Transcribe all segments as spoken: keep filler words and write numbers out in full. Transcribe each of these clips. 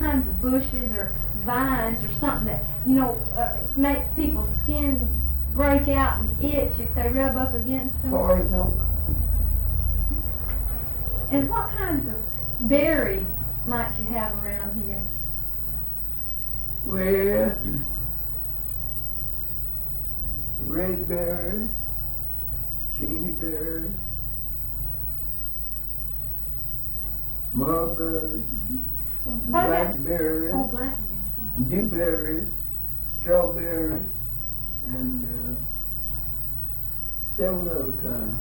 kinds of bushes or vines or something that, you know, uh, make people's skin break out and itch if they rub up against them? Poison oak. And what kinds of berries might you have around here? Well, red berry, sheeny berry, mulberry, What about- blackberry, Oh, blackberries. dewberry, strawberry, and uh, several other kinds.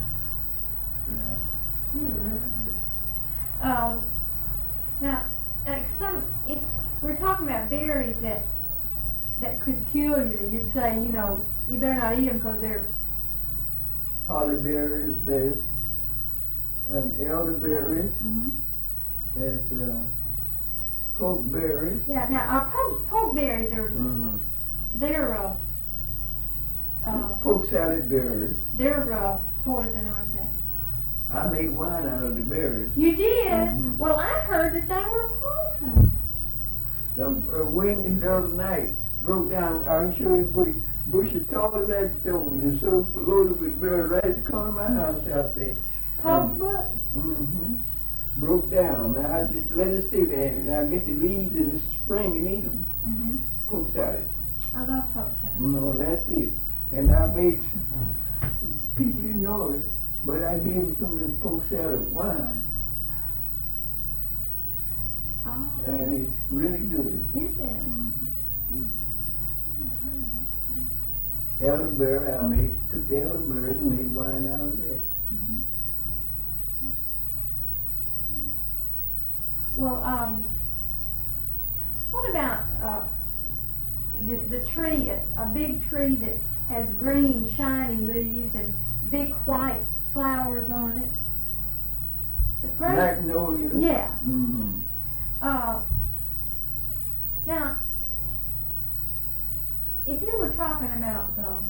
Yeah. Uh, now, like some, if we're talking about berries that that could kill you, you'd say, you know, you better not eat them because they're. Hollyberry is best, and elderberries, Mm-hmm. that's uh, pokeberries. Yeah. Now, our poke, pokeberries are Mm-hmm. they're uh, uh, Poke salad berries. they're uh, poison, aren't they? I made wine out of the berries. You did? Mhm. Well, I heard that they were poison. The uh, wind the other night broke down. I can show you a bush, bush as tall as that stone. It's so loaded with berries right at the corner of my house out there. Poke butt? Mm-hmm. Broke down. Now I just let it stay there. And I get the leaves in the spring and eat them. Mm-hmm. Poke salad. I love poke salad. No, that's it. And I made, people didn't know it, but I gave them some of the poke salad wine. Oh, And it's really good. is it? Mm-hmm. Oh, that's great. Elderberry, I made, took the elderberries and made wine out of that. Mm-hmm. Well, um, what about uh, the the tree? A, a big tree that has green, shiny leaves and big white flowers on it. The great, Magnolia. yeah. Mm-hmm. Uh, now, if you were talking about, um,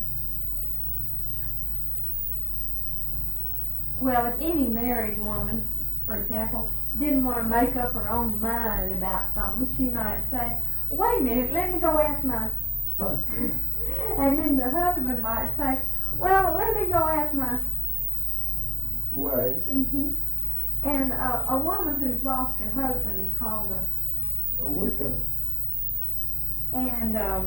well, if any married woman, for example, didn't want to make up her own mind about something, she might say, wait a minute, let me go ask my, Husband. and then the husband might say, well, let me go ask my, Wife. hmm and uh, a woman who's lost her husband is called a, A wicker. and um,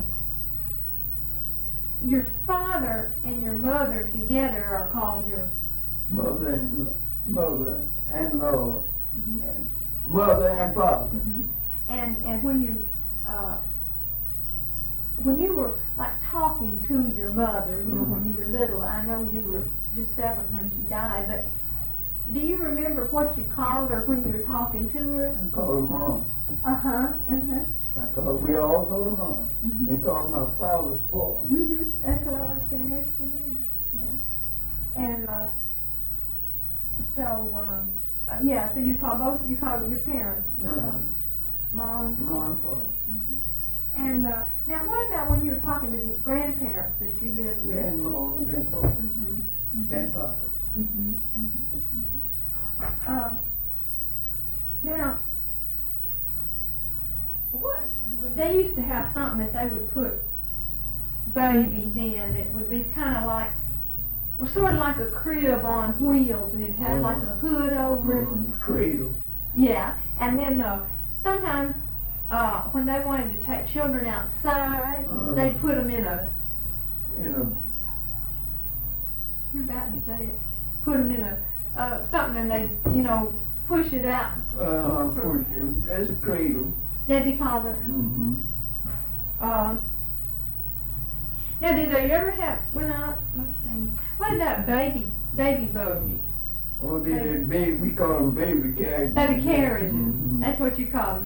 your father and your mother together are called your, Mother and mother and Lord. Mhm. And mother and father. hmm and and when you, uh, when you were like talking to your mother, you know, Mhm. when you were little, I know you were just seven when she died, but do you remember what you called her when you were talking to her? I call her mom. Uh-huh, uh-huh. I call, we all call her mom. Mhm. And call my father Paul. Mm-hmm. That's what I was going to ask you then. Yeah. And uh, so, um, uh, yeah. So you call both. You call your parents, uh, Uh-huh. mom. Mom and Paul. Mm-hmm. And uh, now, what about when you were talking to these grandparents that you lived with? Grandma and grandpa. Mm-hmm. Mm-hmm. Grandpapa. Mm-hmm. Mm-hmm. Uh, now, what they used to have something that they would put babies in that would be kind of like, well, sort of like a crib on wheels, and it had like a hood over it. Mm, Cradle. Yeah, and then uh, sometimes uh, when they wanted to take children outside, Uh-huh. they'd put them in a. You know, You're about to say it. Put them in a uh, something, and they, you know, push it out. uh, for, that's a cradle. That'd be called a. Mm-hmm. Uh, now, did they ever have? Well, now, let's see. What about baby, baby buggy? Oh, they, they, baby, we call them baby carriages. Baby carriages. Mhm. That's what you call them.